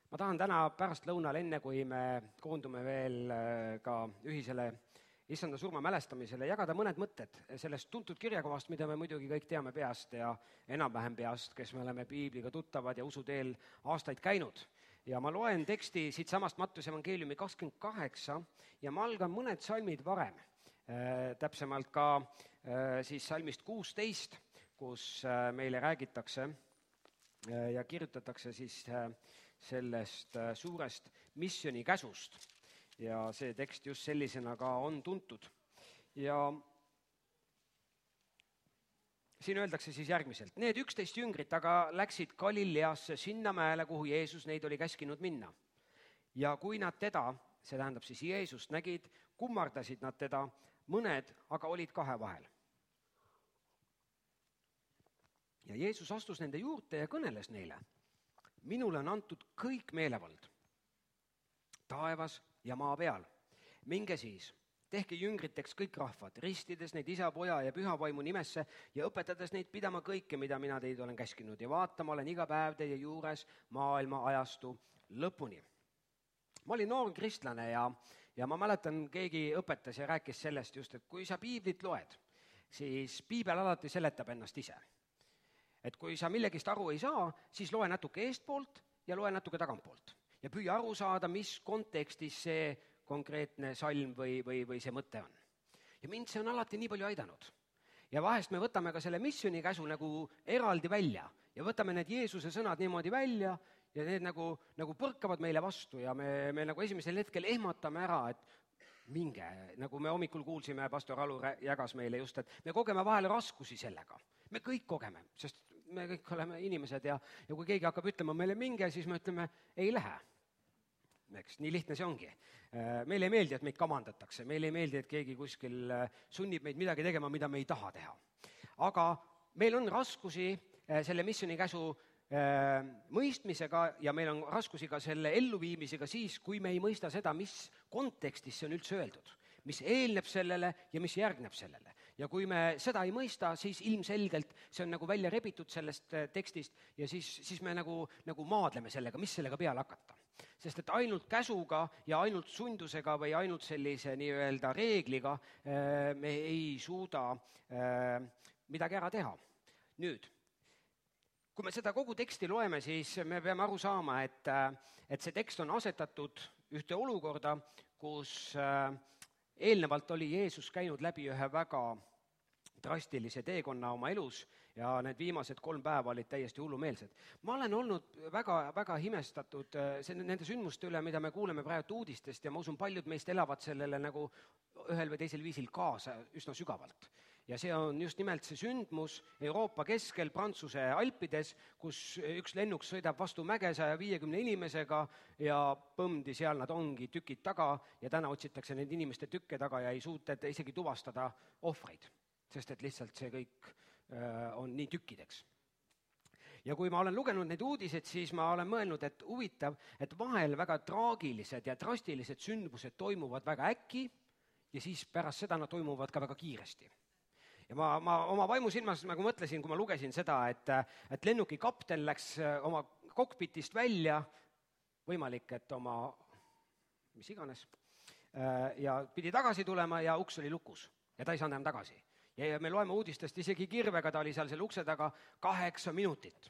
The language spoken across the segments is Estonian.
Ma tahan täna pärastlõunal, enne kui me koondume veel ka ühisele Issanda surma mälestamisele, jagada mõned mõtted sellest tuntud kirjakohast, mida me muidugi kõik teame peast ja enam-vähem peast, kes me oleme piibliga tuttavad ja usuteel aastaid käinud. Ja ma loen teksti siit samast Mattuse evangeeliumi 28 ja ma algan mõned salmid varem, täpsemalt ka siis salmist 16, kus meile räägitakse ja kirjutatakse siis sellest suurest missionikäsust. Ja see tekst just sellisena ka on tuntud. Ja siin öeldakse siis järgmiselt. Need 11 jüngrit aga läksid Galileasse sinna mäele, kuhu Jeesus neid oli käskinud minna. Ja kui nad teda, see tähendab siis Jeesust, nägid, kummardasid nad teda, mõned aga olid kahe vahel. Ja Jeesus astus nende juurde ja kõneles neile. Minule on antud kõik meelevald, taevas ja maa peal. Minge siis, tehke jüngriteks kõik rahvad, ristides neid Isa, Poja ja Püha Vaimu nimesse ja õpetades neid pidama kõike, mida mina teid olen käskinud ja vaatama olen iga päev teie juures maailma ajastu lõpuni. Ma olin noor kristlane ja ma mäletan, keegi õpetas ja rääkis sellest just, et kui sa piiblit loed, siis piibel alati seletab ennast ise. Et kui sa millegist aru ei saa, siis loe natuke eestpoolt ja loe natuke tagantpoolt. Ja püüa aru saada, mis kontekstis see konkreetne salm või see mõte on. Ja mind see on alati nii palju aidanud. Ja vahest me võtame ka selle missionikäsu nagu eraldi välja ja võtame need Jeesuse sõnad niimoodi välja ja need nagu põrkavad meile vastu ja me nagu esimesel hetkel ehmatame ära, et minge, nagu me hommikul kuulsime, pastor Alu jagas meile just, et me kogeme vahel raskusi sellega. Me kõik kogeme, sest me kõik oleme inimesed ja kui keegi hakkab ütlema meile minge, siis me ütleme, ei lähe. Eks, nii lihtne see ongi. Meile ei meeldi, et meid kamandatakse, meile ei meeldi, et keegi kuskil sunnib meid midagi tegema, mida me ei taha teha. Aga meil on raskusi selle missionikäsu mõistmisega ja meil on raskusi ka selle elluviimisega siis, kui me ei mõista seda, mis kontekstis see on üldse öeldud, mis eelneb sellele ja mis järgneb sellele. Ja kui me seda ei mõista, siis ilmselgelt see on nagu välja rebitud sellest tekstist ja siis me nagu maadleme sellega, mis sellega peale hakata. Sest et ainult käsuga ja ainult sundusega või ainult sellise nii-öelda reegliga me ei suuda midagi ära teha. Nüüd, kui me seda kogu teksti loeme, siis me peame aru saama, et see tekst on asetatud ühte olukorda, kus eelnevalt oli Jeesus käinud läbi ühe väga drastilise teekonna oma elus ja need viimased 3 päeva olid täiesti hullumeelsed. Ma olen olnud väga himestatud nende sündmuste üle, mida me kuuleme praegu uudistest ja ma usun, paljud meist elavad sellele nagu ühel või teisel viisil kaasa üsna sügavalt. Ja see on just nimelt see sündmus Euroopa keskel Prantsuse Alpides, kus üks lennuk sõidab vastu mäge 150 inimesega ja põmdi seal nad ongi tükid taga ja täna otsitakse neid inimeste tükke taga ja ei suuta isegi tuvastada ohvreid, sest et lihtsalt see kõik on nii tükkideks. Ja kui ma olen lugenud neid uudiseid, siis ma olen mõelnud, et huvitav, et vahel väga traagilised ja drastilised sündmused toimuvad väga äkki ja siis pärast seda nad toimuvad ka väga kiiresti. Ja ma oma vaimusilmas nagu mõtlesin, kui ma lugesin seda, et lennuki kapten läks oma kokpitist välja, võimalik, et oma mis iganes, ja pidi tagasi tulema ja uks oli lukus ja ta ei saanud enam tagasi. Ja me loeme uudistest isegi kirvega, ta oli seal selle ukse taga 8 minutit.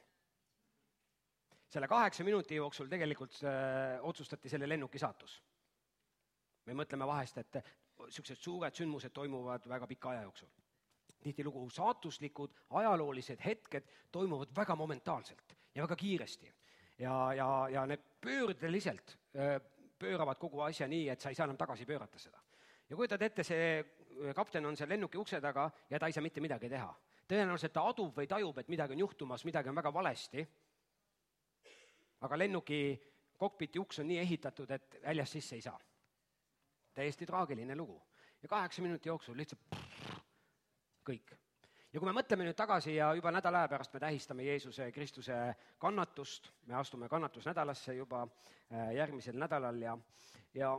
Selle 8 minuti jooksul tegelikult otsustati selle lennuki saatus. Me mõtleme vahest, et sellised suured sündmused toimuvad väga pika aja jooksul. Tihtilugu saatuslikud ajaloolised hetked toimuvad väga momentaalselt ja väga kiiresti. Ja need pöördeliselt pööravad kogu asja nii, et sa ei saa enam tagasi pöörata seda. Ja kujutad ette, see kapten on seal lennuki ukse taga ja ta ei saa mitte midagi teha. Tõenäoliselt ta adub või tajub, et midagi on juhtumas, midagi on väga valesti. Aga lennuki kokpiti uks on nii ehitatud, et väljast sisse ei saa. Täiesti traagiline lugu. Ja 8 minuti jooksul lihtsalt kõik. Ja kui me mõtleme nüüd tagasi ja juba nädala aja pärast me tähistame Jeesuse Kristuse kannatust, me astume kannatusnädalasse juba järgmisel nädalal ja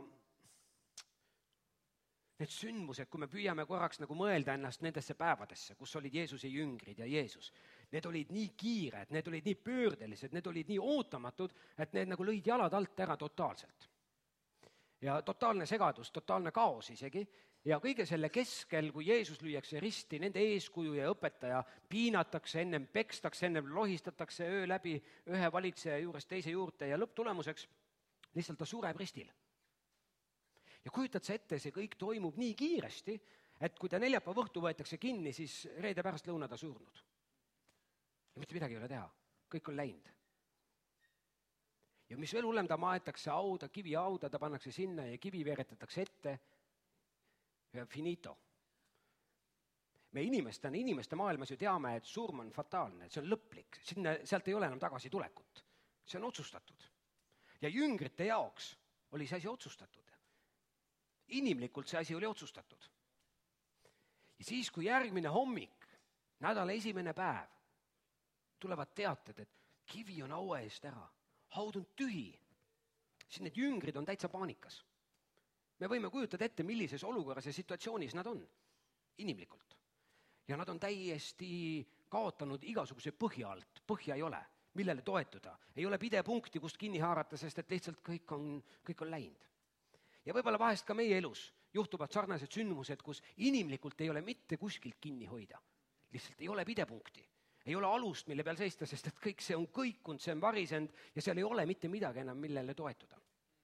need sündmused, kui me püüame korraks nagu mõelda ennast nendesse päevadesse, kus olid Jeesuse jüngrid ja Jeesus, need olid nii kiired, need olid nii pöördelised, need olid nii ootamatud, et need nagu lõid jalad alt ära totaalselt. Ja totaalne segadus, totaalne kaos isegi, ja kõige selle keskel, kui Jeesus lüüakse risti, nende eeskuju ja õpetaja piinatakse, ennem pekstakse, ennem lohistatakse öö läbi ühe valitseja juurest teise juurde ja lõpptulemuseks lihtsalt ta sureb ristil. Ja kujutad sa ette, see kõik toimub nii kiiresti, et kui ta neljapäeva õhtu võetakse kinni, siis reede pärastlõuna ta surnud. Ja mitte midagi ei ole teha, kõik on läinud. Ja mis veel hullem, ta maetakse hauda, kivihauda, ta pannakse sinna ja kivi veeretatakse ette ja finito. Me inimeste maailmas ju teame, et surm on fataalne, et see on lõplik, sealt ei ole enam tagasi tulekut. See on otsustatud. Ja jüngrite jaoks oli see asi otsustatud. Inimlikult see asi oli otsustatud. Ja siis, kui järgmine hommik, nädala esimene päev, tulevad teated, et kivi on haua eest ära. Haud on tühi, siis need jüngrid on täitsa paanikas. Me võime kujutada ette, millises olukorras ja situatsioonis nad on, inimlikult. Ja nad on täiesti kaotanud igasuguse põhja alt, põhja ei ole, millele toetuda. Ei ole pidepunkti, kust kinni haarata, sest et lihtsalt kõik on läinud. Ja võib-olla vahest ka meie elus juhtuvad sarnased sündmused, kus inimlikult ei ole mitte kuskilt kinni hoida. Lihtsalt ei ole pidepunkti. Ei ole alust, mille peal seista, sest et kõik see on kõikunud, see on varisend ja seal ei ole mitte midagi enam, millele toetuda.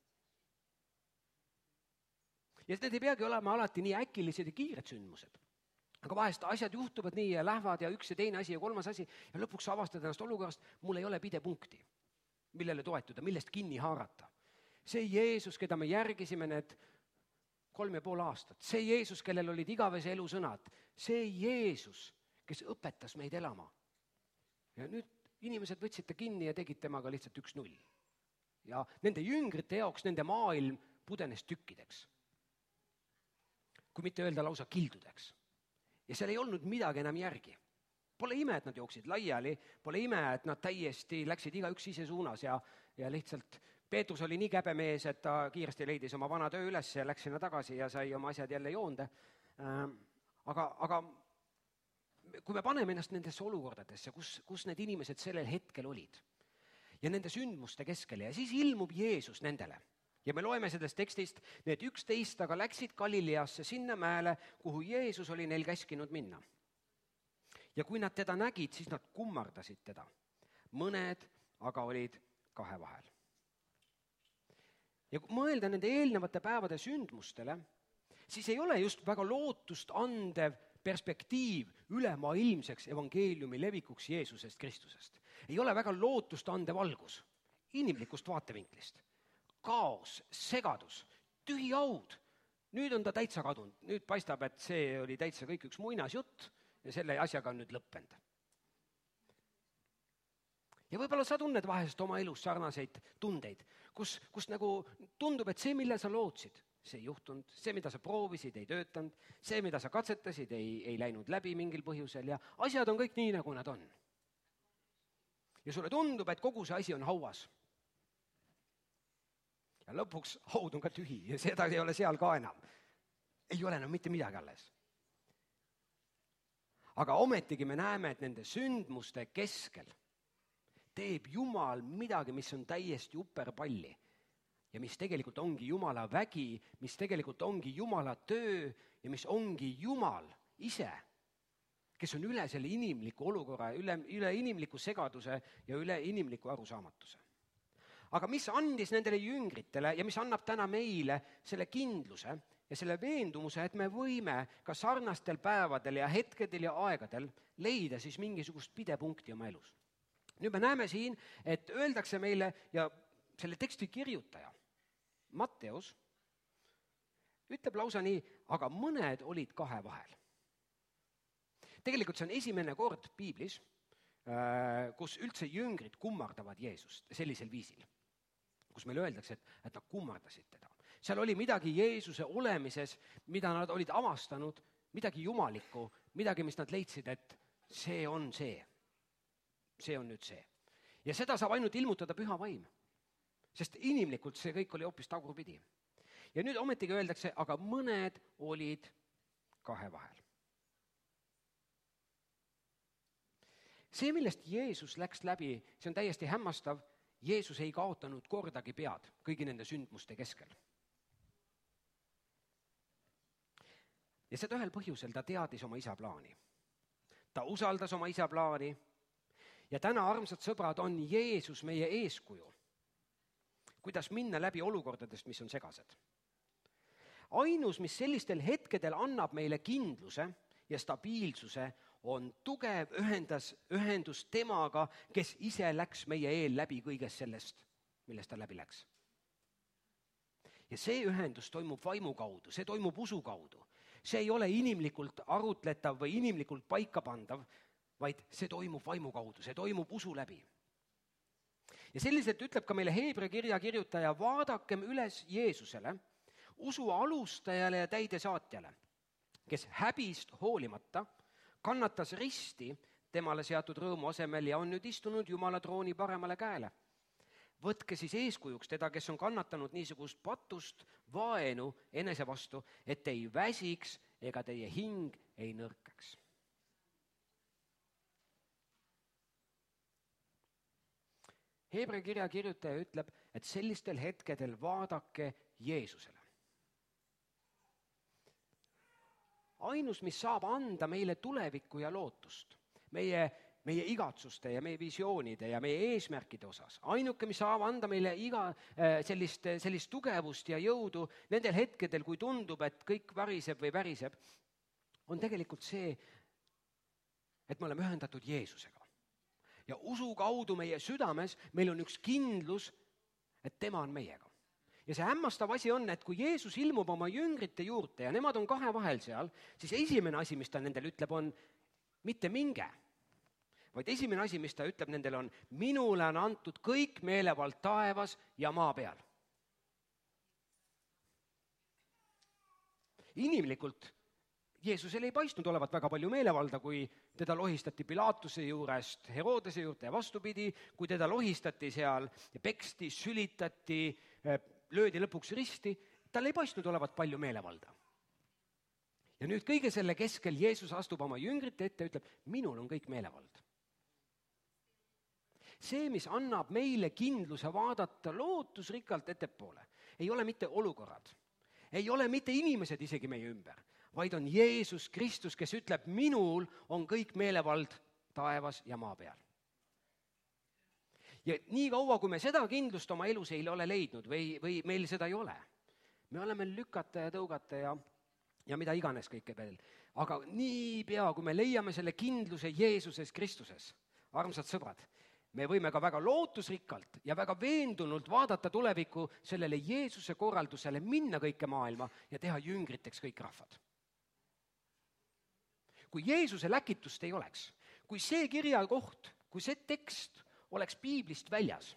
Ja need ei peagi olema alati nii äkilised ja kiired sündmused. Aga vahest asjad juhtuvad nii ja lähevad ja üks ja teine asi ja kolmas asi ja lõpuks avastad ennast olukorrast, mul ei ole pidepunkti, millele toetuda, millest kinni haarata. See Jeesus, keda me järgisime need 3,5 aastat, see Jeesus, kellel olid igavese elu sõnad, see Jeesus, kes õpetas meid elama. Ja nüüd inimesed võtsid ta kinni ja tegid temaga lihtsalt 1-0. Ja nende jüngrite jaoks nende maailm pudenes tükkideks. Kui mitte öelda lausa kildudeks. Ja seal ei olnud midagi enam järgi. Pole ime, et nad jooksid laiali, pole ime, et nad täiesti läksid igaüks ise suunas ja lihtsalt Peetrus oli nii käbemees, et ta kiiresti leidis oma vana töö üles ja läks sinna tagasi ja sai oma asjad jälle joonde. Aga kui me paneme ennast nendesse olukordadesse, kus need inimesed sellel hetkel olid ja nende sündmuste keskele ja siis ilmub Jeesus nendele. Ja me loeme sellest tekstist, need 11 aga läksid Galileasse sinna mäele, kuhu Jeesus oli neil käskinud minna. Ja kui nad teda nägid, siis nad kummardasid teda. Mõned aga olid kahe vahel. Ja kui mõelda nende eelnevate päevade sündmustele, siis ei ole just väga lootust andev perspektiiv ülemaailmseks evangeeliumi levikuks Jeesusest Kristusest. Ei ole väga lootust andev valgus inimlikust vaatevinklist. Kaos, segadus, tühi haud. Nüüd on ta täitsa kadunud. Nüüd paistab, et see oli täitsa kõik üks muinasjutt ja selle asjaga on nüüd lõppenud. Ja võib-olla sa tunned vahest oma elus sarnaseid tundeid, kus nagu tundub, et see, mille sa lootsid, see ei juhtunud, see, mida sa proovisid, ei töötanud, see, mida sa katsetasid, ei läinud läbi mingil põhjusel ja asjad on kõik nii, nagu nad on. Ja sulle tundub, et kogu see asi on hauas. Ja lõpuks haud on ka tühi ja seda ei ole seal ka enam. Ei ole enam mitte midagi alles. Aga ometigi me näeme, et nende sündmuste keskel teeb Jumal midagi, mis on täiesti uperpalli. Ja mis tegelikult ongi Jumala vägi, mis tegelikult ongi Jumala töö ja mis ongi Jumal ise, kes on üle selle inimliku olukorra, üle inimliku segaduse ja üle inimliku arusaamatuse. Aga mis andis nendele jüngritele ja mis annab täna meile selle kindluse ja selle veendumuse, et me võime ka sarnastel päevadel ja hetkedel ja aegadel leida siis mingisugust pidepunkti oma elus. Nüüd me näeme siin, et öeldakse meile ja selle teksti kirjutaja, Matteus, ütleb lausa nii, aga mõned olid kahe vahel. Tegelikult see on esimene kord Piiblis, kus üldse jüngrid kummardavad Jeesust sellisel viisil, kus meile öeldakse, et nad kummardasid teda. Seal oli midagi Jeesuse olemises, mida nad olid avastanud, midagi jumalikku, midagi, mis nad leidsid, et see on see. See on nüüd see. Ja seda saab ainult ilmutada püha vaim. Sest inimlikult see kõik oli hoopis tagurpidi. Ja nüüd ometigi öeldakse, aga mõned olid kahe vahel. see, millest Jeesus läks läbi, see on täiesti hämmastav, Jeesus ei kaotanud kordagi pead kõigi nende sündmuste keskel. Ja seda ühel põhjusel, ta teadis oma isa plaani. Ta usaldas oma isa plaani ja täna, armsad sõbrad, on Jeesus meie eeskuju, kuidas minna läbi olukordadest, mis on segased. Ainus, mis sellistel hetkedel annab meile kindluse ja stabiilsuse, on tugev ühendus temaga, kes ise läks meie eel läbi kõigest sellest, millest ta läbi läks. Ja see ühendus toimub vaimu kaudu, see toimub usu kaudu. See ei ole inimlikult arutletav või inimlikult paikapandav, vaid see toimub vaimu kaudu, see toimub usu läbi. Ja selliselt ütleb ka meile Heebrea kirja kirjutaja, vaadakem üles Jeesusele, usu alustajale ja täidesaatjale, kes häbist hoolimata kannatas risti temale seatud rõõmu asemel ja on nüüd istunud Jumala trooni paremale käele. Võtke siis eeskujuks teda, kes on kannatanud niisugust patust vaenu enese vastu, et ei väsiks ega teie hing ei nõrkaks. Heebrea kirja kirjutaja ütleb, et sellistel hetkedel vaadake Jeesusele. Ainus, mis saab anda meile tulevikku ja lootust, meie igatsuste ja meie visioonide ja meie eesmärkide osas, ainuke, mis saab anda meile sellist tugevust ja jõudu nendel hetkedel, kui tundub, et kõik variseb või väriseb, on tegelikult see, et me oleme ühendatud Jeesusega. Ja usu kaudu meie südames meil on üks kindlus, et tema on meiega. Ja see hämmastav asi on, et kui Jeesus ilmub oma jüngrite juurde ja nemad on kahe vahel seal, siis esimene asi, mis ta nendel ütleb, on mitte minge, vaid esimene asi, mis ta ütleb nendel on, minule on antud kõik meelevald taevas ja maa peal. Inimlikult Jeesusel ei paistnud olevat väga palju meelevalda, kui teda lohistati Pilaatuse juurest Herodese juurde ja vastupidi, kui teda lohistati seal, peksti, sülitati, löödi lõpuks risti, tal ei paistnud olevat palju meelevalda. Ja nüüd kõige selle keskel Jeesus astub oma jüngrite ette ja ütleb, minul on kõik meelevald. See, mis annab meile kindluse vaadata lootusrikkalt ettepoole, ei ole mitte olukorrad, ei ole mitte inimesed isegi meie ümber, vaid on Jeesus Kristus, kes ütleb, minul on kõik meelevald taevas ja maa peal. Ja nii kaua, kui me seda kindlust oma elus ei ole leidnud või meil seda ei ole, me oleme lükata ja tõugata ja mida iganes kõike veel. Aga nii pea, kui me leiame selle kindluse Jeesuses Kristuses, armsad sõbrad, me võime ka väga lootusrikkalt ja väga veendunult vaadata tulevikku sellele Jeesuse korraldusele, minna kõike maailma ja teha jüngriteks kõik rahvad. Kui Jeesuse läkitust ei oleks, kui see kirjakoht, kui see tekst oleks piiblist väljas,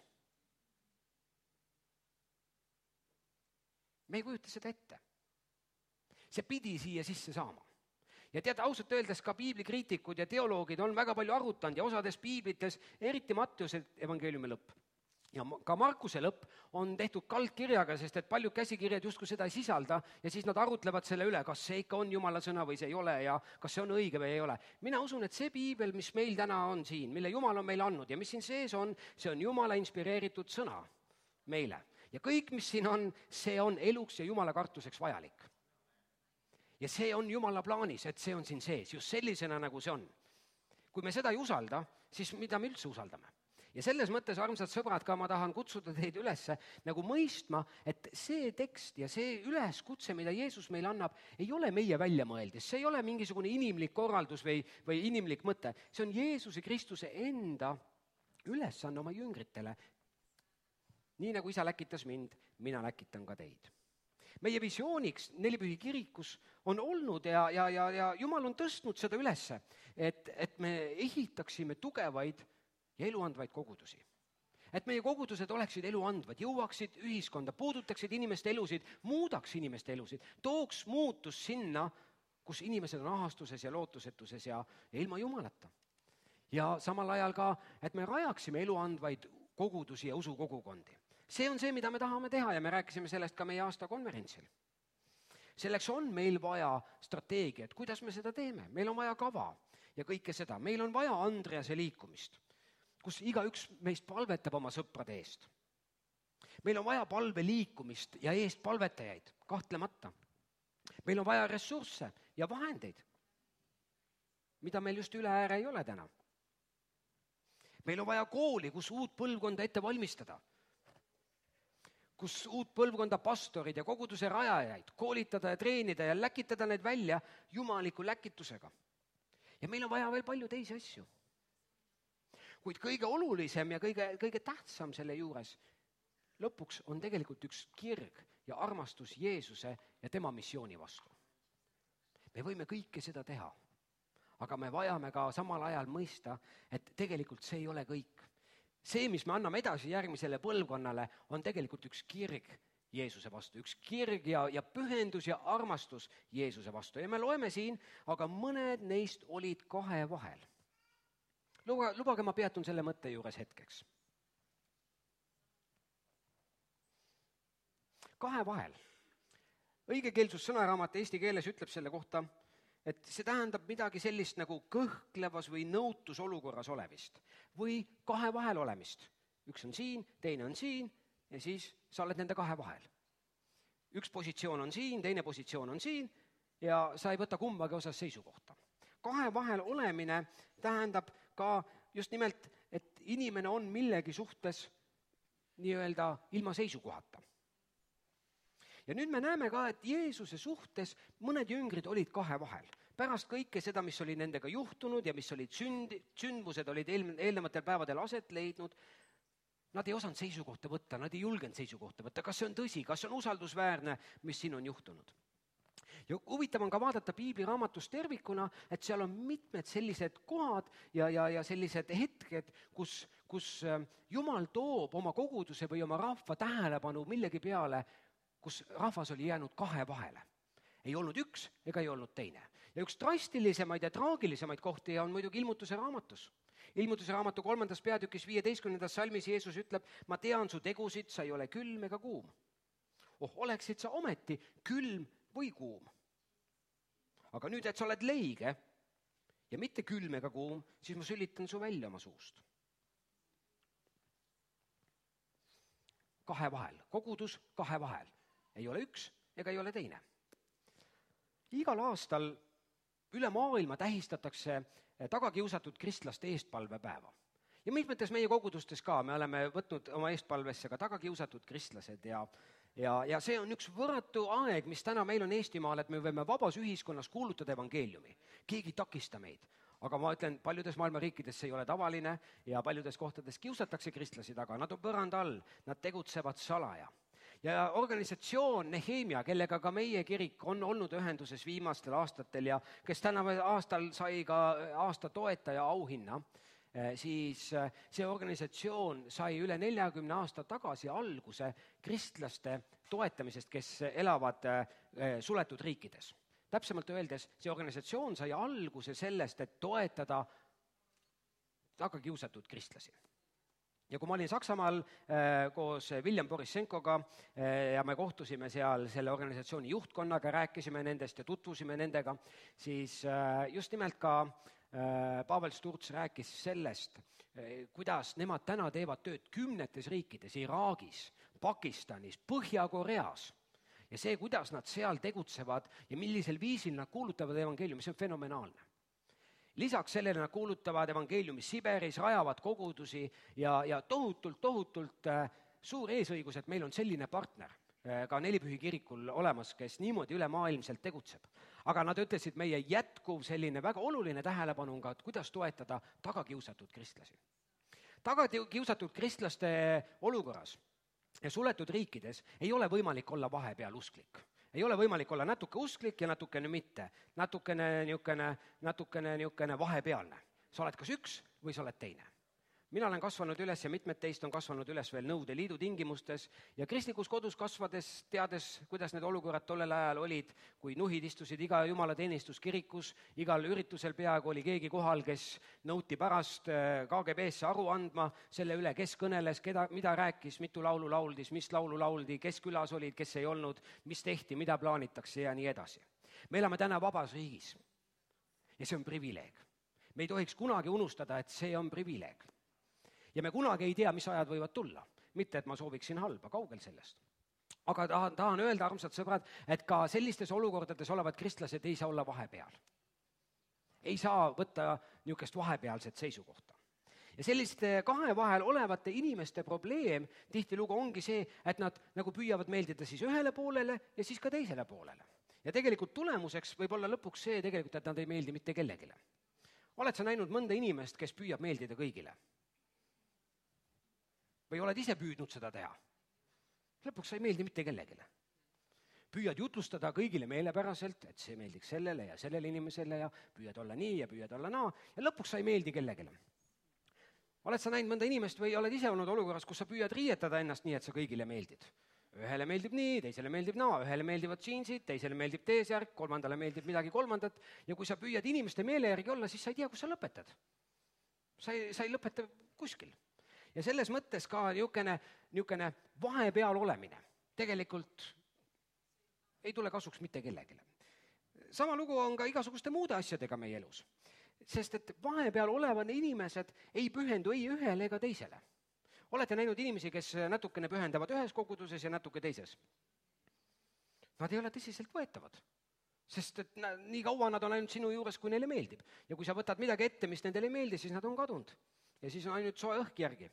me ei kujuta seda ette. See pidi siia sisse saama. Ja tead, ausalt öeldes ka piiblikriitikud ja teoloogid on väga palju arutanud ja osades piiblites, eriti Matteuse evangeeliumi lõpp ja ka Markuse lõpp on tehtud kaldkirjaga, sest et paljud käsikirjad justkui seda ei sisalda ja siis nad arutlevad selle üle, kas see ikka on Jumala sõna või see ei ole ja kas see on õige või ei ole. Mina usun, et see piibel, mis meil täna on siin, mille Jumal on meile andnud ja mis siin sees on, see on Jumala inspireeritud sõna meile. Ja kõik, mis siin on, see on eluks ja Jumala kartuseks vajalik. Ja see on Jumala plaanis, et see on siin sees, just sellisena, nagu see on. Kui me seda ei usalda, siis mida me üldse usaldame? Ja selles mõttes, armsad sõbrad, ka ma tahan kutsuda teid üles nagu mõistma, et see tekst ja see üleskutse, mida Jeesus meile annab, ei ole meie väljamõeldis, see ei ole mingisugune inimlik korraldus või inimlik mõte. See on Jeesuse Kristuse enda ülesanne oma jüngritele. Nii nagu isa läkitas mind, mina läkitan ka teid. Meie visiooniks Nelipühi kirikus on olnud ja Jumal on tõstnud seda ülesse, et me ehitaksime tugevaid ja eluandvaid kogudusi. Et meie kogudused oleksid eluandvad, jõuaksid ühiskonda, puudutaksid inimeste elusid, muudaks inimeste elusid, tooks muutus sinna, kus inimesed on ahastuses ja lootusetuses ja ilma Jumalata. Ja samal ajal ka, et me rajaksime eluandvaid kogudusi ja usukogukondi. See on see, mida me tahame teha ja me rääkisime sellest ka meie aasta konverentsil. Selleks on meil vaja strateegiat, kuidas me seda teeme, meil on vaja kava. ja kõike seda. Meil on vaja Andrease liikumist, kus igaüks meist palvetab oma sõprade eest. Meil on vaja palveliikumist ja eest palvetajaid, kahtlemata. Meil on vaja ressursse ja vahendeid, mida meil just üle ääre ei ole täna. Meil on vaja kooli, kus uut põlvkonda ette valmistada, kus uut põlvkonda pastorid ja koguduse rajajaid koolitada ja treenida ja läkitada need välja jumaliku läkitusega. Ja meil on vaja veel palju teisi asju. Kuid kõige olulisem ja kõige tähtsam selle juures lõpuks on tegelikult üks kirg ja armastus Jeesuse ja tema missiooni vastu. Me võime kõike seda teha, aga me vajame ka samal ajal mõista, et tegelikult see ei ole kõik. See, mis me anname edasi järgmisele põlvkonnale, on tegelikult üks kirg Jeesuse vastu, üks kirg ja pühendus ja armastus Jeesuse vastu. Ja me loeme siin, aga mõned neist olid kahe vahel. Lubage, ma peatun selle mõtte juures hetkeks. Kahe vahel. Õigekeelsus sõnaraamat eesti keeles ütleb selle kohta, et see tähendab midagi sellist nagu kõhklevas või nõutus olukorras olevist või kahe vahel olemist. Üks on siin, teine on siin ja siis sa oled nende kahe vahel. Üks positsioon on siin, teine positsioon on siin ja sa ei võta kumbagi osas seisukohta. Kahe vahel olemine tähendab ka just nimelt, et inimene on millegi suhtes nii-öelda ilma seisukohata. Ja nüüd me näeme ka, et Jeesuse suhtes mõned jüngrid olid kahe vahel. Pärast kõike seda, mis oli nendega juhtunud ja mis olid sündmused, olid eelnevatel päevadel aset leidnud, nad ei osanud seisukohta võtta, nad ei julgenud seisukohta võtta. Kas see on tõsi, kas see on usaldusväärne, mis siin on juhtunud? Ja huvitav on ka vaadata piibliraamatust tervikuna, et seal on mitmed sellised kohad ja sellised hetked, kus Jumal toob oma koguduse või oma rahva tähelepanu millegi peale, kus rahvas oli jäänud kahe vahele. Ei olnud üks ega ei olnud teine. Ja üks drastilisemaid ja traagilisemaid kohti on muidugi Ilmutuse raamatus. Ilmutuse raamatu 3. peatükis 15. salmis Jeesus ütleb, ma tean su tegusid, sa ei ole külm ega kuum. Oleksid sa ometi külm või kuum. Aga nüüd, et sa oled leige ja mitte külm ega kuum, siis ma sülitan su välja oma suust. Kahe vahel, kogudus kahe vahel. Ei ole üks ega ei ole teine. Igal aastal üle maailma tähistatakse tagakiusatud kristlaste eestpalvepäeva. Ja mitmetes meie kogudustes ka, me oleme võtnud oma eestpalvesse ka tagakiusatud kristlased ja see on üks võrratu aeg, mis täna meil on Eestimaal, et me võime vabas ühiskonnas kuulutada evangeeliumi. Keegi ei takista meid. Aga ma ütlen, paljudes maailma riikides see ei ole tavaline ja paljudes kohtades kiusatakse kristlasi taga. Nad on põranda all, nad tegutsevad salaja. Ja organisatsioon Nehemia, kellega ka meie kirik on olnud ühenduses viimastel aastatel ja kes tänavu aastal sai ka aasta toetaja auhinna, siis see organisatsioon sai üle 40 aasta tagasi alguse kristlaste toetamisest, kes elavad suletud riikides. Täpsemalt öeldes, see organisatsioon sai alguse sellest, et toetada tagakiusatud kristlasi. Ja kui ma olin Saksamaal koos William Borissenkoga ja me kohtusime seal selle organisatsiooni juhtkonnaga, rääkisime nendest ja tutvusime nendega, siis just nimelt ka Pavel Sturz rääkis sellest, kuidas nemad täna teevad tööd kümnetes riikides, Iraagis, Pakistanis, Põhja-Koreas. Ja see, kuidas nad seal tegutsevad ja millisel viisil nad kuulutavad evangeeliumi, see on fenomenaalne. Lisaks sellele nad kuulutavad evangeeliumi Siberis, rajavad kogudusi ja tohutult suur eesõigus, et meil on selline partner ka Nelipühi kirikul olemas, kes niimoodi ülemaailmselt tegutseb. Aga nad ütlesid, meie jätkuv selline väga oluline tähelepanu on ka, et kuidas toetada tagakiusatud kristlasi. Tagakiusatud kristlaste olukorras ja suletud riikides ei ole võimalik olla vahepeal usklik. Ei ole võimalik olla natuke usklik ja natukene mitte, natukene niukene vahepealne. Sa oled kas üks või sa oled teine. Mina olen kasvanud üles ja mitmed teist on kasvanud üles veel Nõukogude Liidu tingimustes ja kristlikus kodus kasvades, teades, kuidas need olukorrad tollel ajal olid, kui nuhid istusid iga jumalateenistus kirikus, igal üritusel peaaegu oli keegi kohal, kes nõuti pärast KGB-sse aru andma selle üle, kes kõneles, mida rääkis, mitu laulu lauldis, mis laulu lauldi, kes külas olid, kes ei olnud, mis tehti, mida plaanitakse ja nii edasi. Me elame täna vabas riigis ja see on privileeg. Me ei tohiks kunagi unustada, et see on privileeg. Ja me kunagi ei tea, mis ajad võivad tulla. Mitte, et ma sooviksin halba, kaugel sellest. Aga tahan öelda, armsad sõbrad, et ka sellistes olukordades olevad kristlased ei saa olla vahepeal. Ei saa võtta niisugust vahepealset seisukohta. Ja selliste kahe vahel olevate inimeste probleem tihtilugu ongi see, et nad nagu püüavad meeldida siis ühele poolele ja siis ka teisele poolele. Ja tegelikult tulemuseks võib olla lõpuks see tegelikult, et nad ei meeldi mitte kellegile. Oled sa näinud mõnda inimest, kes püüab meeldida kõigile? Või oled ise püüdnud seda teha? Lõpuks sa ei meeldi mitte kellegile. Püüad jutlustada kõigile meelepäraselt, et see meeldiks sellele ja sellele inimesele ja püüad olla nii ja püüad olla naa ja lõpuks sa ei meeldi kellegile. Oled sa näinud mõnda inimest või oled ise olnud olukorras, kus sa püüad riietada ennast nii, et sa kõigile meeldid? Ühele meeldib nii, teisele meeldib naa, ühele meeldivad džiinsid, teisele meeldib T-särk, kolmandale meeldib midagi kolmandat ja kui sa püüad inimeste meele järgi olla, siis sa ei tea, kus sa lõpetad. Sa ei lõpeta kuskil. Ja selles mõttes ka niisugune vahepeal olemine tegelikult ei tule kasuks mitte kellegile. Sama lugu on ka igasuguste muude asjadega meie elus. Sest et vahepeal olevad inimesed ei pühendu ei ühele ega teisele. Olete näinud inimesi, kes natukene pühendavad ühes koguduses ja natuke teises? Nad ei ole tõsiselt võetavad. Sest et nii kaua nad on ainult sinu juures, kui neile meeldib. Ja kui sa võtad midagi ette, mis nendele ei meeldi, siis nad on kadunud. Ja siis on ainult soe õhk järgi.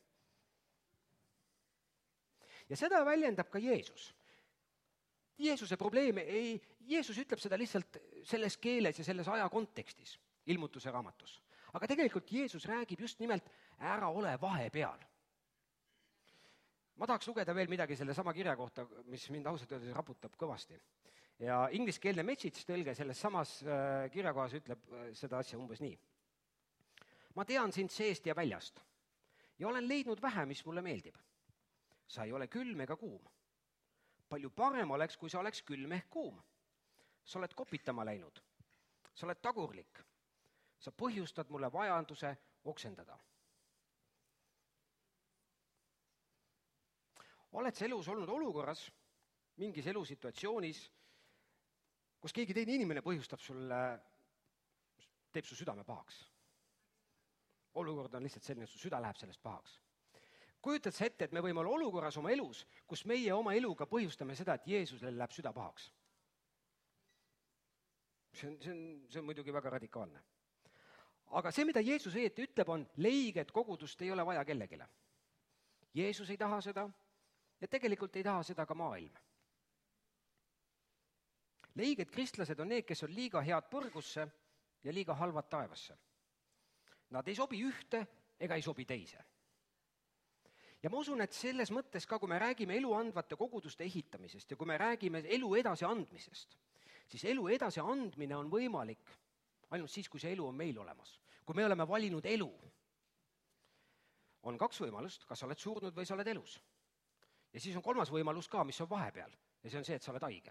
Ja seda väljendab ka Jeesus. Jeesuse probleem Jeesus ütleb seda lihtsalt selles keeles ja selles aja kontekstis, ilmutuse raamatus. Aga tegelikult Jeesus räägib just nimelt ära ole vahepeal. Ma tahaks lugeda veel midagi selle sama kirja kohta, mis mind ausalt öeldes raputab kõvasti. Ja ingliskeelne message tõlge selles samas kirjakohas ütleb seda asja umbes nii. Ma tean sind seest ja väljast ja olen leidnud vähe, mis mulle meeldib. Sa ei ole külm ega kuum. Palju parem oleks, kui sa oleks külm ehk kuum. Sa oled kopitama läinud. Sa oled tagurlik. Sa põhjustad mulle vajaduse oksendada. Oled sa elus olnud olukorras, mingis elusituatsioonis, kus keegi teine inimene põhjustab sulle, teeb su südame pahaks. Olukord on lihtsalt selline, et su süda läheb sellest pahaks. Kujutad sa ette, et me võime olla olukorras oma elus, kus meie oma eluga põhjustame seda, et Jeesusele läheb süda pahaks. See on muidugi väga radikaalne. Aga see, mida Jeesus õieti ütleb, on leiget kogudust ei ole vaja kellegile. Jeesus ei taha seda ja tegelikult ei taha seda ka maailm. Leiged kristlased on need, kes on liiga head põrgusse ja liiga halvad taevasse. Nad ei sobi ühte ega ei sobi teise. Ja ma usun, et selles mõttes ka, kui me räägime elu andvate koguduste ehitamisest ja kui me räägime elu edasi andmisest, siis elu edasi andmine on võimalik ainult siis, kui see elu on meil olemas. Kui me oleme valinud elu, on kaks võimalust, kas sa oled surnud või sa oled elus. Ja siis on kolmas võimalus ka, mis on vahepeal, ja see on see, et sa oled haige.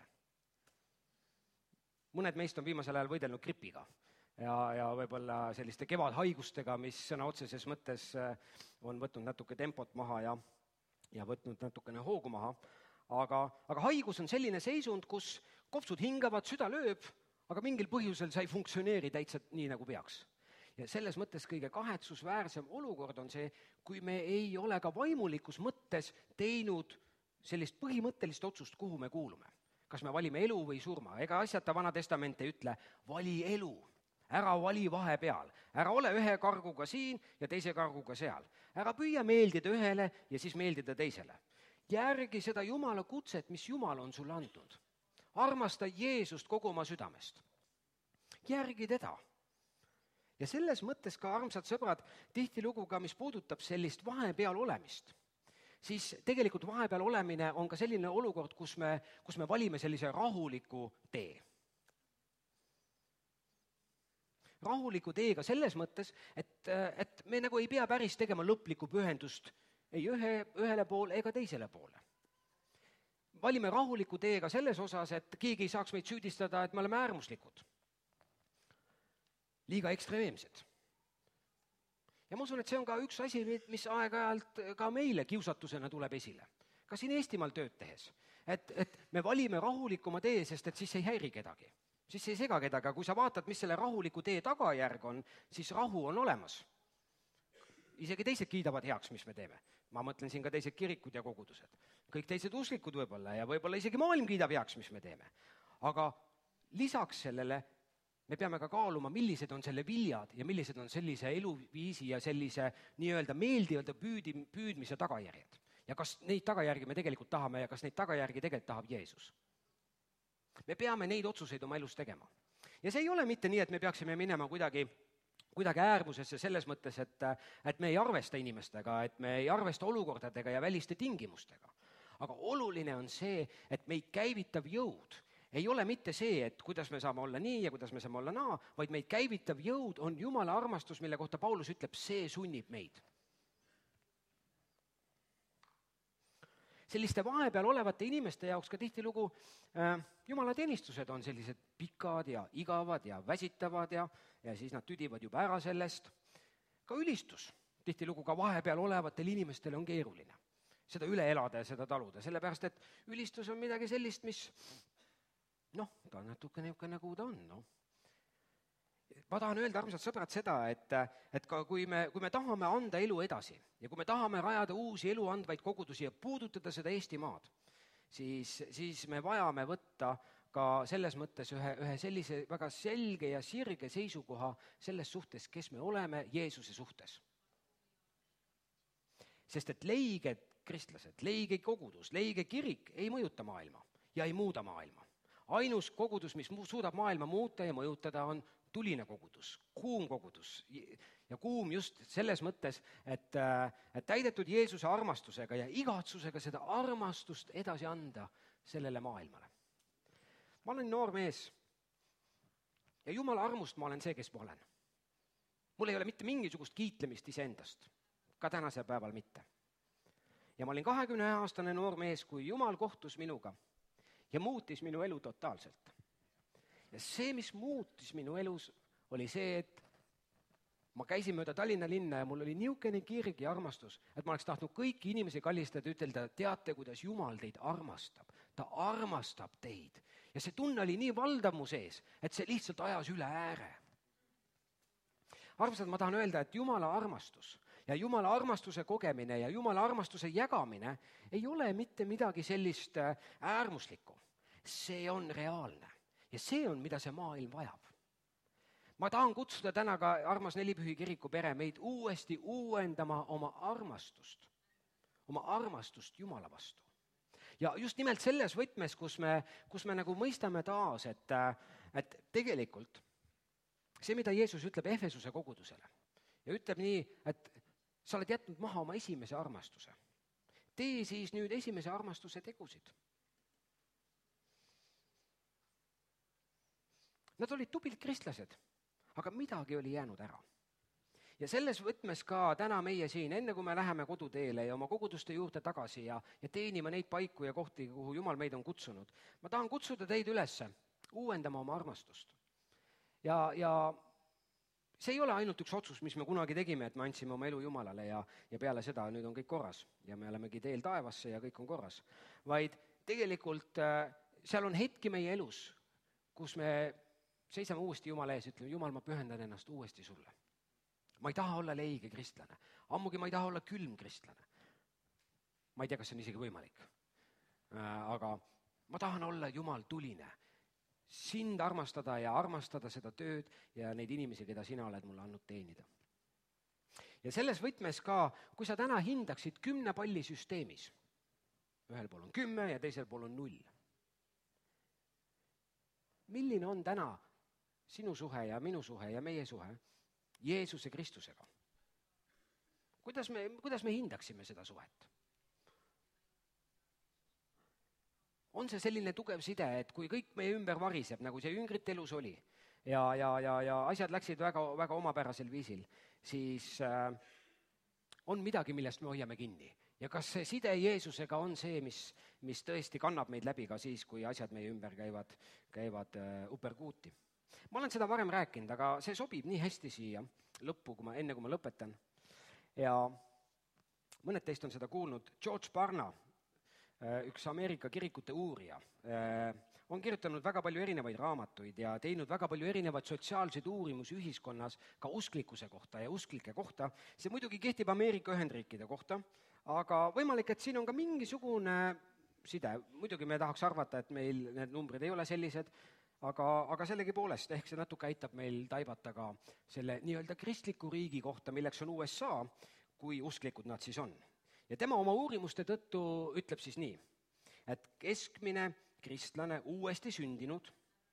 Mõned meist on viimasel ajal võidelnud gripiga ja võib-olla selliste kevadhaigustega, mis sõna otseses mõttes on võtnud natuke tempot maha ja võtnud natukene hoogu maha. Aga haigus on selline seisund, kus kopsud hingavad, süda lööb, aga mingil põhjusel sa ei funktsioneeri täitsa nii, nagu peaks. Ja selles mõttes kõige kahetsusväärsem olukord on see, kui me ei ole ka vaimulikus mõttes teinud sellist põhimõttelist otsust, kuhu me kuulume. Kas me valime elu või surma? Ega asjata Vana Testament ei ütle, vali elu, ära vali vahepeal. Ära ole ühe karguga siin ja teise karguga seal. Ära püüa meeldida ühele ja siis meeldida teisele. Järgi seda Jumala kutset, mis Jumal on sulle andnud. Armasta Jeesust kogu oma südamest. Järgi teda. Ja selles mõttes ka, armsad sõbrad, tihtilugu ka, mis puudutab sellist vahepeal olemist, siis tegelikult vahepeal olemine on ka selline olukord, kus me valime sellise rahuliku tee. Rahuliku teega selles mõttes, et me nagu ei pea päris tegema lõplikku pühendust ei ühele poole ega teisele poole. Valime rahuliku teega selles osas, et keegi ei saaks meid süüdistada, et me oleme äärmuslikud. Liiga ekstreemsed. Ja ma usun, et see on ka üks asi, mis aeg-ajalt ka meile kiusatusena tuleb esile. Ka siin Eestimaal tööd tehes. Et me valime rahulikuma tee, sest et siis ei häiri kedagi. siis see ei sega kedagi, aga kui sa vaatad, mis selle rahuliku tee tagajärg on, siis rahu on olemas. Isegi teised kiidavad heaks, mis me teeme. Ma mõtlen siin ka teised kirikud ja kogudused. Kõik teised usklikud võib-olla ja võib-olla isegi maailm kiidab heaks, mis me teeme. Aga lisaks sellele me peame ka kaaluma, millised on selle viljad ja millised on sellise eluviisi ja sellise nii-öelda meeldivalt püüdmise tagajärjed. Ja kas neid tagajärgi me tegelikult tahame ja kas neid tagajärgi tegelikult tahab Jeesus. Me peame neid otsuseid oma elus tegema. Ja see ei ole mitte nii, et me peaksime minema kuidagi äärmusesse selles mõttes, et me ei arvesta inimestega, et me ei arvesta olukordadega ja väliste tingimustega. Aga oluline on see, et meid käivitav jõud ei ole mitte see, et kuidas me saame olla nii ja kuidas me saame olla naa, vaid meid käivitav jõud on Jumala armastus, mille kohta Paulus ütleb, see sunnib meid. Selliste vahepeal olevate inimeste jaoks ka tihtilugu Jumala teenistused on sellised pikad ja igavad ja väsitavad ja siis nad tüdivad juba ära sellest. Ka ülistus tihtilugu ka vahepeal olevatel inimestel on keeruline. Seda üle elada ja seda taluda, sellepärast et ülistus on midagi sellist, mis ta on natuke niisugune, nagu ta on. Ma tahan öelda, armsad sõbrad, seda, et ka kui me tahame anda elu edasi ja kui me tahame rajada uusi elu andvaid kogudusi ja puudutada seda Eestimaad, siis me vajame võtta ka selles mõttes ühe sellise väga selge ja sirge seisukoha selles suhtes, kes me oleme Jeesuse suhtes. Sest et leiged kristlased, leige kogudus, leige kirik ei mõjuta maailma ja ei muuda maailma. Ainus kogudus, mis suudab maailma muuta ja mõjutada, on tuline kogudus, kuum kogudus. Ja kuum just selles mõttes, et täidetud Jeesuse armastusega ja igatsusega seda armastust edasi anda sellele maailmale. Ma olen noor mees ja Jumala armust ma olen see, kes ma olen. Mul ei ole mitte mingisugust kiitlemist iseendast, ka tänasel päeval mitte. Ja ma olin 21-aastane noor mees, kui Jumal kohtus minuga ja muutis minu elu totaalselt. Ja see, mis muutis minu elus, oli see, et ma käisin mööda Tallinna linna ja mul oli niisugune kirg ja armastus, et ma oleks tahtnud kõiki inimesi kallistada ja ütelda, teate, kuidas Jumal teid armastab. Ta armastab teid. Ja see tunne oli nii valdav mu sees, et see lihtsalt ajas üle ääre. Armsad, ma tahan öelda, et Jumala armastus ja Jumala armastuse kogemine ja Jumala armastuse jagamine ei ole mitte midagi sellist äärmuslikku. See on reaalne ja see on, mida see maailm vajab. Ma tahan kutsuda täna ka armas Nelipühi kiriku pere meid uuesti uuendama oma armastust Jumala vastu. Ja just nimelt selles võtmes, kus me nagu mõistame taas, et tegelikult see, mida Jeesus ütleb Efesuse kogudusele ja ütleb nii, et sa oled jätnud maha oma esimese armastuse. Tee siis nüüd esimese armastuse tegusid. Nad olid tublid kristlased, aga midagi oli jäänud ära. Ja selles võtmes ka täna meie siin, enne kui me läheme koduteele ja oma koguduste juurde tagasi ja teenime neid paiku ja kohti, kuhu Jumal meid on kutsunud, ma tahan kutsuda teid üles uuendama oma armastust. Ja see ei ole ainult üks otsus, mis me kunagi tegime, et me andsime oma elu Jumalale ja peale seda nüüd on kõik korras ja me olemegi teel taevasse ja kõik on korras. Vaid tegelikult seal on hetki meie elus, kus me seisame uuesti Jumala ees ja ütleme, Jumal, ma pühendan ennast uuesti sulle. Ma ei taha olla leige kristlane, ammugi ma ei taha olla külm kristlane. Ma ei tea, kas see on isegi võimalik. Aga ma tahan olla Jumal tuline, sind armastada ja armastada seda tööd ja neid inimesi, keda sina oled mulle andnud teenida. Ja selles võtmes ka, kui sa täna hindaksid 10 palli süsteemis, ühel pool on 10 ja teisel pool on 0. Milline on täna sinu suhe ja minu suhe ja meie suhe Jeesuse Kristusega? Kuidas me hindaksime seda suhet? On see selline tugev side, et kui kõik meie ümber variseb, nagu see jüngrite elus oli, ja asjad läksid väga, väga omapärasel viisil, siis on midagi, millest me hoiame kinni. Ja kas see side Jeesusega on see, mis tõesti kannab meid läbi ka siis, kui asjad meie ümber käivad uperkuuti? Ma olen seda varem rääkinud, aga see sobib nii hästi siia lõppu, enne kui ma lõpetan. Ja mõned teist on seda kuulnud. George Barna, üks Ameerika kirikute uurija, on kirjutanud väga palju erinevaid raamatuid ja teinud väga palju erinevaid sotsiaalseid uurimusi ühiskonnas ka usklikkuse kohta ja usklike kohta. See muidugi kehtib Ameerika Ühendriikide kohta, aga võimalik, et siin on ka mingisugune side. Muidugi me tahaks arvata, et meil need numbrid ei ole sellised, aga sellegipoolest ehk see natuke aitab meil taibata ka selle nii-öelda kristliku riigi kohta, milleks on USA, kui usklikud nad siis on. Ja tema oma uurimuste tõttu ütleb siis nii, et keskmine kristlane uuesti sündinud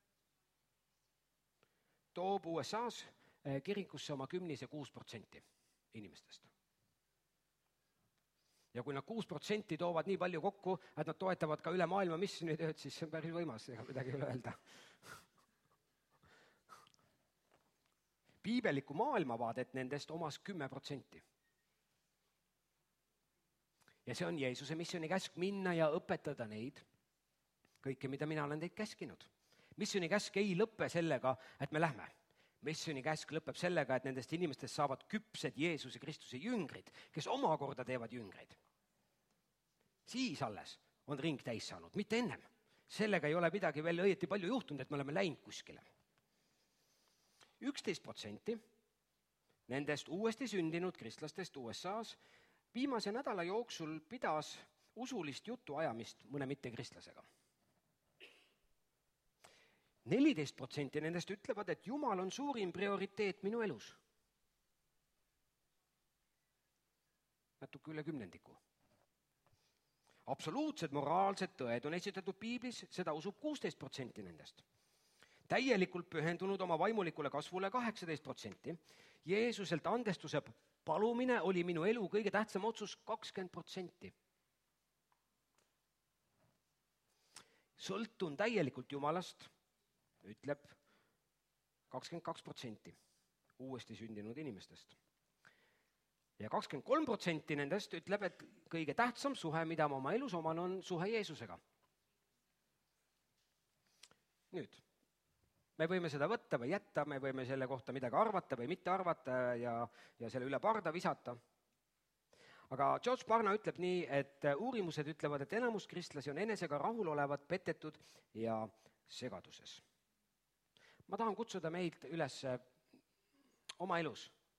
toob USA-s kirikusse oma 10–6% inimestest. Ja kui nad 6% toovad nii palju kokku, et nad toetavad ka üle maailma missioonitööd, siis see on päris võimas, ega midagi üle öelda. Piibeliku maailmavaadet nendest omas 10%. Ja see on Jeesuse missiooni käsk minna ja õpetada neid kõike, mida mina olen teid käskinud. Missiooni käsk ei lõppe sellega, et me lähme. Missiooni käsk lõpeb sellega, et nendest inimestest saavad küpsed Jeesuse Kristuse jüngrid, kes omakorda teevad jüngreid. Siis alles on ring täis saanud, mitte ennem. Sellega ei ole midagi veel õieti palju juhtunud, et me oleme läinud kuskile. 11% nendest uuesti sündinud kristlastest USA-s viimase nädala jooksul pidas usulist jutuajamist mõne mittekristlasega. 14% nendest ütlevad, et Jumal on suurim prioriteet minu elus. Natuke üle 10%. Absoluutsed moraalsed tõed on esitatud piiblis, seda usub 16% nendest. Täielikult pühendunud oma vaimulikule kasvule 18%. Jeesuselt andestuse palumine oli minu elu kõige tähtsam otsus 20%. Sõltun täielikult Jumalast, ütleb 22% uuesti sündinud inimestest. Ja 23% nendest ütleb, et kõige tähtsam suhe, mida ma oma elus oman, on suhe Jeesusega. Nüüd, me võime seda võtta või jätta, me võime selle kohta midagi arvata või mitte arvata ja selle üle parda visata. Aga George Barna ütleb nii, et uurimused ütlevad, et enamus kristlasi on enesega rahul olevad, petetud ja segaduses. Ma tahan kutsuda meid üles oma elus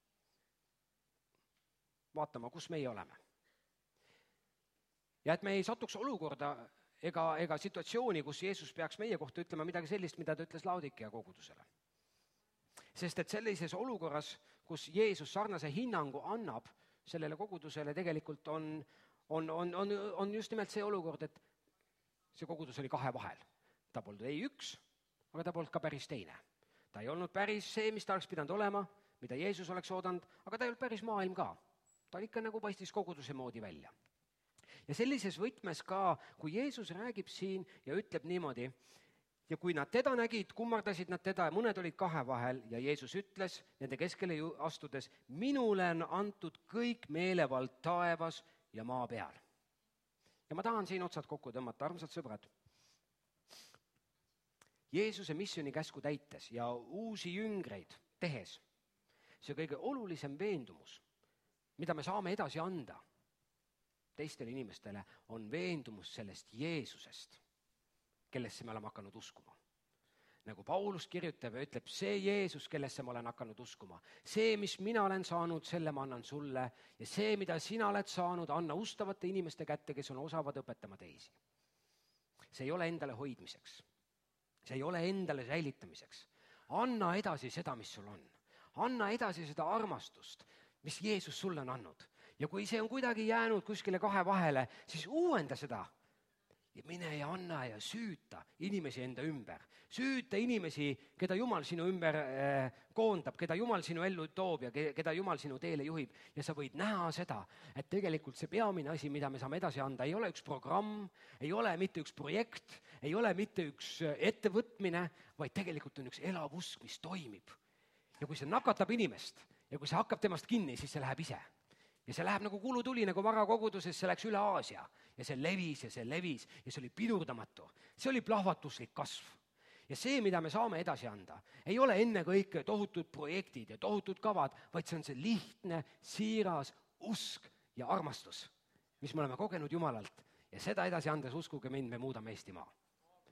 vaatama, kus meie oleme. Ja et me ei satuks olukorda ega situatsiooni, kus Jeesus peaks meie kohta ütlema midagi sellist, mida ta ütles Laodikea kogudusele. Sest et sellises olukorras, kus Jeesus sarnase hinnangu annab sellele kogudusele, tegelikult on just nimelt see olukord, et see kogudus oli kahe vahel. Ta polnud ei üks, aga ta polnud ka päris teine. Ta ei olnud päris see, mis ta oleks pidanud olema, mida Jeesus oleks oodanud, aga ta ei olnud päris maailm ka. Ta oli ikka nagu paistis koguduse moodi välja. Ja sellises võtmes ka, kui Jeesus räägib siin ja ütleb niimoodi, ja kui nad teda nägid, kummardasid nad teda ja mõned olid kahe vahel ja Jeesus ütles nende keskele astudes, minule on antud kõik meelevald taevas ja maa peal. Ja ma tahan siin otsad kokku tõmmata, armsad sõbrad. Jeesuse missiooni käsku täites ja uusi jüngreid tehes, see kõige olulisem veendumus, mida me saame edasi anda teistele inimestele, on veendumus sellest Jeesusest, kellesse me oleme hakanud uskuma. Nagu Paulus kirjutab ja ütleb, see Jeesus, kellesse ma olen hakanud uskuma, see, mis mina olen saanud, selle ma annan sulle ja see, mida sina oled saanud, anna ustavate inimeste kätte, kes on osavad õpetama teisi. See ei ole endale hoidmiseks. See ei ole endale säilitamiseks. Anna edasi seda, mis sul on. Anna edasi seda armastust, mis Jeesus sulle on andnud. Ja kui see on kuidagi jäänud kuskile kahe vahele, siis uuenda seda. Ja mine ja anna ja süüta inimesi enda ümber. Süüta inimesi, keda Jumal sinu ümber koondab, keda Jumal sinu ellu toob ja keda Jumal sinu teele juhib. Ja sa võid näha seda, et tegelikult see peamine asi, mida me saame edasi anda, ei ole üks programm, ei ole mitte üks projekt, ei ole mitte üks ettevõtmine, vaid tegelikult on üks elav usk, mis toimib. Ja kui see nakatab inimest ja kui see hakkab temast kinni, siis see läheb ise. Ja see läheb nagu kulutuli, nagu varakoguduses, see läks üle Aasia ja see levis ja see see oli pidurdamatu. See oli plahvatuslik kasv. Ja see, mida me saame edasi anda, ei ole enne kõike tohutud projektid ja tohutud kavad, vaid see on see lihtne, siiras usk ja armastus, mis me oleme kogenud Jumalalt. Ja seda edasi andes, uskuge mind, me muudame Eestimaa.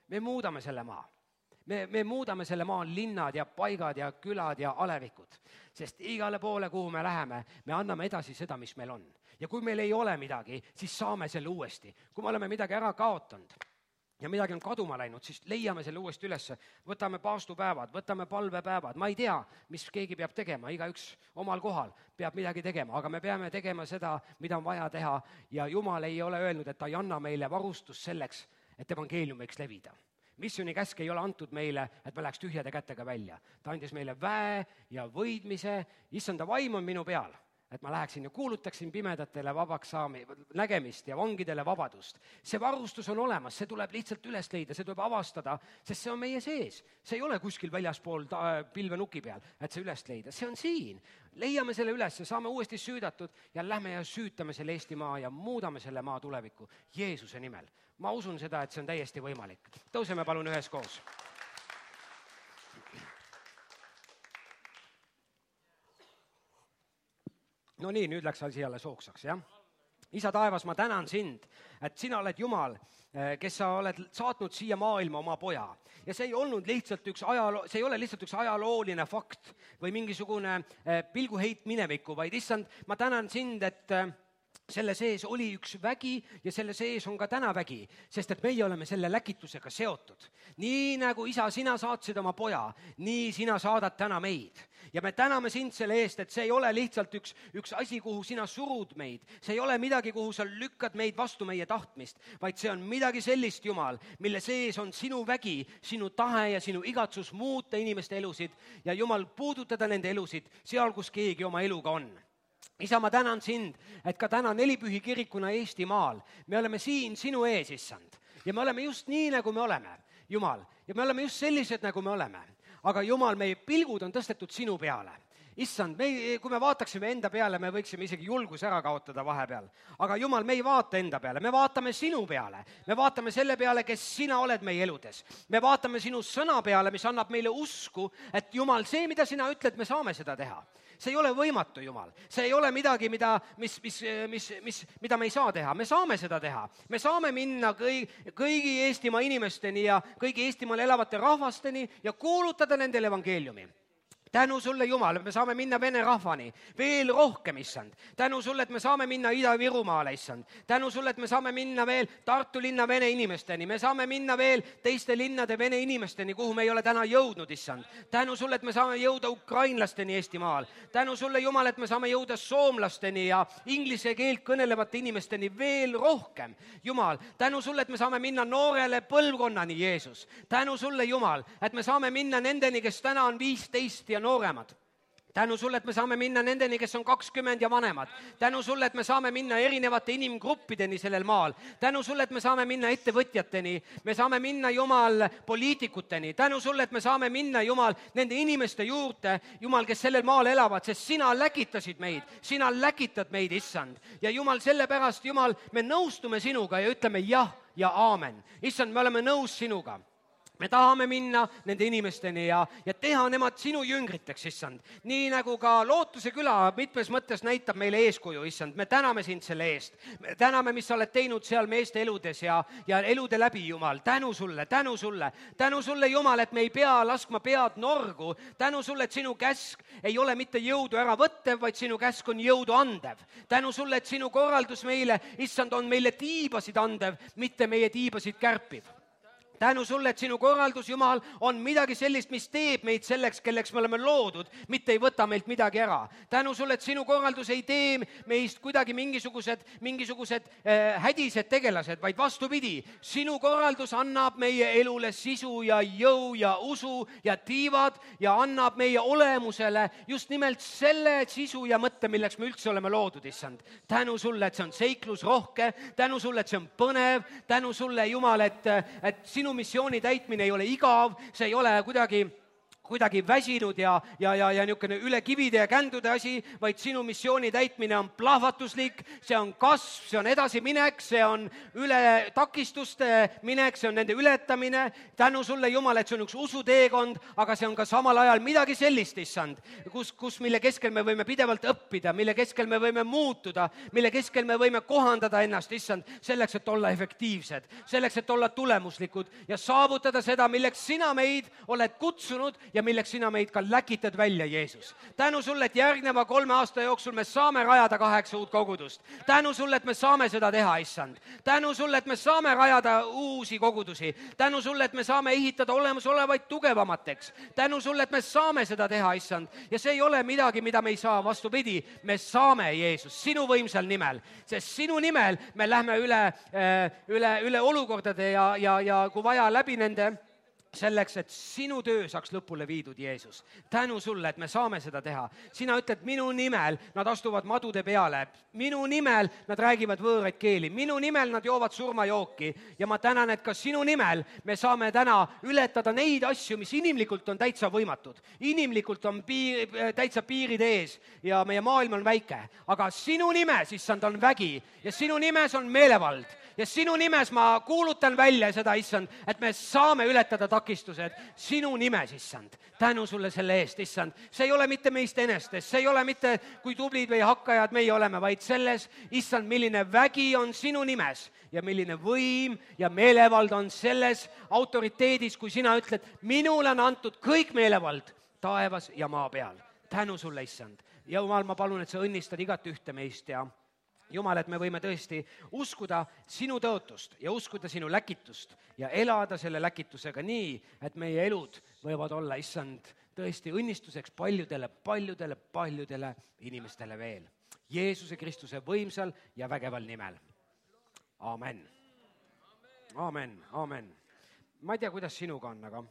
me muudame selle maa. Me muudame selle maa linnad ja paigad ja külad ja alevikud, sest igale poole, kuhu me läheme, me anname edasi seda, mis meil on. Ja kui meil ei ole midagi, siis saame selle uuesti. Kui me oleme midagi ära kaotanud ja midagi on kaduma läinud, siis leiame selle uuesti üles, võtame paastupäevad, võtame palvepäevad, ma ei tea, mis keegi peab tegema, igaüks omal kohal peab midagi tegema, aga me peame tegema seda, mida on vaja teha ja Jumal ei ole öelnud, et ta ei anna meile varustust selleks, et evangeelium võiks levida. Missiooni käsk ei ole antud meile, et me läheks tühjade kätega välja. Ta andis meile väe ja võidmise, issanda vaim on minu peal, et ma läheksin ja kuulutaksin pimedatele vabaks nägemist ja vangidele vabadust. See varustus on olemas, see tuleb lihtsalt üles leida, see tuleb avastada, sest see on meie sees. See ei ole kuskil väljaspool pilvenuki peal, et see üles leida, see on siin. Leiame selle üles, saame uuesti süüdatud ja lähme ja süütame selle Eestimaa ja muudame selle maa tulevikku Jeesuse nimel. Ma usun seda, et see on täiesti võimalik. Tõuseme palun üheskoos. No nii, nüüd läks asi jälle sooksaks, jah? Isa taevas, ma tänan sind, et sina oled Jumal, kes sa oled saatnud siia maailma oma poja. Ja see ei ole lihtsalt üks ajalooline fakt või mingisugune pilguheit minevikku, vaid issand, ma tänan sind, et selle sees oli üks vägi ja selle sees on ka täna vägi, sest et meie oleme selle läkitusega seotud. Nii nagu isa, sina saatsid oma poja, nii sina saadad täna meid. Ja me täname sind selle eest, et see ei ole lihtsalt üks asi, kuhu sina surud meid. See ei ole midagi, kuhu sa lükkad meid vastu meie tahtmist, vaid see on midagi sellist, Jumal, mille sees on sinu vägi, sinu tahe ja sinu igatsus muuta inimeste elusid ja Jumal, puudutada nende elusid seal, kus keegi oma eluga on. Isa, ma tänan sind, et ka täna Nelipühi kirikuna Eestimaal me oleme siin sinu ees, issand. Ja me oleme just nii, nagu me oleme, Jumal. Ja me oleme just sellised, nagu me oleme. Aga Jumal, meie pilgud on tõstetud sinu peale. Issand, kui me vaataksime enda peale, me võiksime isegi julgus ära kaotada vahepeal. Aga Jumal, me ei vaata enda peale, me vaatame sinu peale. Me vaatame selle peale, kes sina oled meie eludes. Me vaatame sinu sõna peale, mis annab meile usku, et Jumal, see, mida sina ütled, me saame seda teha. See ei ole võimatu, Jumal. See ei ole midagi, mida me ei saa teha. Me saame seda teha. Me saame minna kõigi Eestimaa inimesteni ja kõigi Eestimaal elavate rahvasteni ja kuulutada nendele evangeeliumi. Tänu sulle, Jumal, me saame minna vene rahvani, veel rohkem, issand. Tänu sulle, et me saame minna Ida-Virumaale, issand. Tänu sulle, et me saame minna veel Tartu linna vene inimesteni. Me saame minna veel teiste linnade vene inimesteni, kuhu me ei ole täna jõudnud, issand. Tänu sulle, et me saame jõuda ukrainlasteni Eestimaal. Tänu sulle, Jumal, et me saame jõuda soomlasteni ja inglise keelt kõnelevate inimesteni veel rohkem. Jumal, tänu sulle, et me saame minna noorele põlvkonnani, Jeesus. Tänu sulle, Jumal, et me saame minna nendeni, kes täna on 15 ja nooremad. Tänu sulle, et me saame minna nendeni, kes on 20 ja vanemad. Tänu sulle, et me saame minna erinevate inimgruppideni sellel maal. Tänu sulle, et me saame minna ettevõtjateni. Me saame minna, Jumal, poliitikuteni. Tänu sulle, et me saame minna, Jumal, nende inimeste juurde, Jumal, kes sellel maal elavad, sest sina läkitasid meid. Sina läkitad meid, issand. Ja Jumal, sellepärast, Jumal, me nõustume sinuga ja ütleme jah ja aamen. Issand, me oleme nõus sinuga. Me tahame minna nende inimesteni ja teha nemad sinu jüngriteks, issand. Nii nagu ka Lootuse küla mitmes mõttes näitab meile eeskuju, issand. Me täname sind selle eest. Me täname, mis sa oled teinud seal meeste eludes ja elude läbi, Jumal. Tänu sulle, tänu sulle. Tänu sulle, Jumal, et me ei pea laskma pead norgu. Tänu sulle, et sinu käsk ei ole mitte jõudu ära võttev, vaid sinu käsk on jõudu andev. Tänu sulle, et sinu korraldus meile, issand, on meile tiibasid andev, mitte meie tiibasid kärpiv. Tänu sulle, et sinu korraldus, Jumal, on midagi sellist, mis teeb meid selleks, kelleks me oleme loodud, mitte ei võta meilt midagi ära. Tänu sulle, et sinu korraldus ei tee meist kuidagi mingisugused hädised tegelased, vaid vastupidi. Sinu korraldus annab meie elule sisu ja jõu ja usu ja tiivad ja annab meie olemusele just nimelt selle sisu ja mõtte, milleks me üldse oleme loodud, issand. Tänu sulle, et see on seiklusrohke, tänu sulle, et see on põnev, tänu sulle, Jumal, et sinu missiooni täitmine ei ole igav, see ei ole kuidagi kuidagi väsinud ja niisugune üle kivide ja kändude asi, vaid sinu missiooni täitmine on plahvatuslik, see on kasv, see on edasiminek, see on üle takistuste minek, see on nende ületamine. Tänu sulle, Jumal, et see on üks usuteekond, aga see on ka samal ajal midagi sellist, issand, mille keskel me võime pidevalt õppida, mille keskel me võime muutuda, mille keskel me võime kohandada ennast, issand, selleks, et olla efektiivsed, selleks, et olla tulemuslikud ja saavutada seda, milleks sina meid oled kutsunud ja milleks sina meid ka läkitad välja, Jeesus. Tänu sulle, et järgneva 3 aasta jooksul me saame rajada 8 uut kogudust. Tänu sulle, et me saame seda teha, issand. Tänu sulle, et me saame rajada uusi kogudusi. Tänu sulle, et me saame ehitada olemasolevaid tugevamateks. Tänu sulle, et me saame seda teha, issand. Ja see ei ole midagi, mida me ei saa, vastupidi. Me saame, Jeesus, sinu võimsal nimel. Sest sinu nimel me lähme üle olukordade ja kui vaja läbi nende, selleks, et sinu töö saaks lõpule viidud, Jeesus. Tänu sulle, et me saame seda teha. Sina ütled, minu nimel nad astuvad madude peale. Minu nimel nad räägivad võõraid keeli. Minu nimel nad joovad surmajooki. Ja ma tänan, et ka sinu nimel me saame täna ületada neid asju, mis inimlikult on täitsa võimatud. Inimlikult on täitsa piirid ees ja meie maailm on väike. Aga sinu nimes, issand, on vägi ja sinu nimes on meelevald. Ja sinu nimes ma kuulutan välja seda, issand, et me saame ületada takistused sinu nimes, issand. Tänu sulle selle eest, issand. See ei ole mitte meist enestest, see ei ole mitte kui tublid või hakkajad meie oleme, vaid selles, issand, milline vägi on sinu nimes ja milline võim ja meelevald on selles autoriteedis, kui sina ütled, minule on antud kõik meelevald taevas ja maa peal. Tänu sulle, issand. Ja Jumal, ma palun, et sa õnnistad igat ühte meist ja Jumal, et me võime tõesti uskuda sinu tõotust ja uskuda sinu läkitust ja elada selle läkitusega nii, et meie elud võivad olla, issand, tõesti õnnistuseks paljudele inimestele veel. Jeesuse Kristuse võimsal ja vägeval nimel. Amen. Amen, amen. Ma ei tea, kuidas sinuga on, aga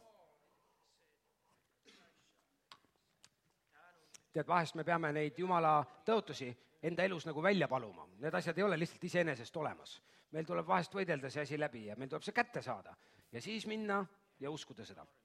tead, vahest me peame neid Jumala tõotusi enda elus nagu välja paluma. Need asjad ei ole lihtsalt iseenesest olemas. Meil tuleb vahest võidelda see asi läbi ja meil tuleb see kätte saada ja siis minna ja uskuda seda.